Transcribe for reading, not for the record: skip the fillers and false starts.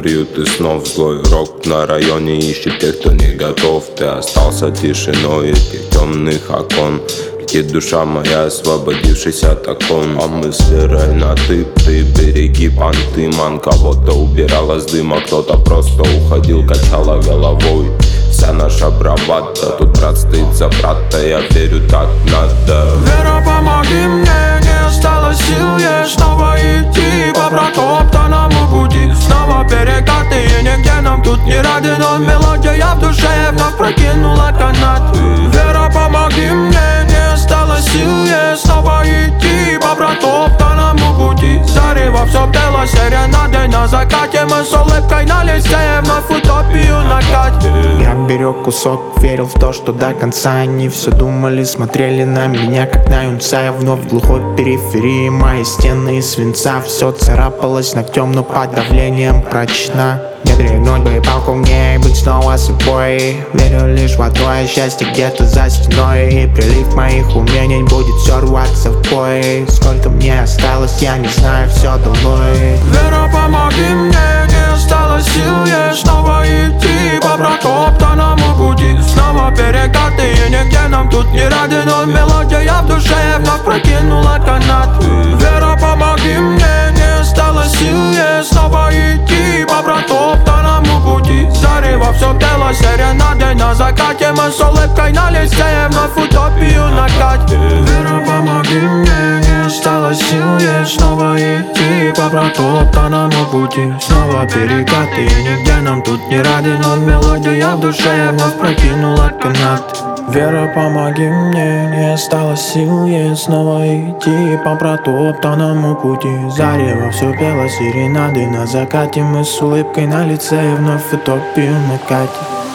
приют и снов. Злой рок на районе ищет тех, кто не готов. Ты остался тишиной этих темных окон. Летит душа моя, освободившись от окон. А мы с Верой на ты береги понты. Ман кого-то убирала с дыма, кто-то просто уходил, качала головой. Вся наша бравада, тут брат стоит за брата, я верю, так надо. Вера, помоги мне, не осталось сил, ей снова идти по протоптанному пути. Снова перекаты, и нигде нам тут не рады, но мелодия в душе вновь прокинула канат. Вера, помоги мне, не осталось сил, ей снова идти по протоптанному пути. Зарево все бело, серенады на закате, мы с улыбкой на лице вновь утопию накатим. Я берег кусок, верил в то, что до конца они все думали, смотрели на меня, как на юнца. Я вновь в глухой периферии, мои стены из свинца. Все царапалось ногтем, но под давлением прочна. Не дрыгнуть бы палку мне и быть снова собой. Верю лишь в одно, счастье где-то за стеной. И прилив моих умений будет все рваться в бой. Сколько мне осталось, я не знаю, все долой. Вера, помоги мне, не осталось сил, ей снова идти по протоптанному пути. Снова перекаты, и нигде нам тут не рады, но мелодия в душе вновь прокинула канат. Вера, помоги мне, не осталось сил, ей снова идти по протоптанному пути. Зарево все бело, серенады на закате, мы с улыбкой на лице вновь утопию накатим. Вера, помоги мне, не осталось сил, ей снова идти по протоптанному пути. Снова перекаты, и нигде нам тут не рады, но мелодия в душе вновь прокинула канат. Вера, помоги мне, не осталось сил, ей снова идти по протоптанному пути. Зарево все пело, серенады на закате, мы с улыбкой на лице вновь утопию накатим.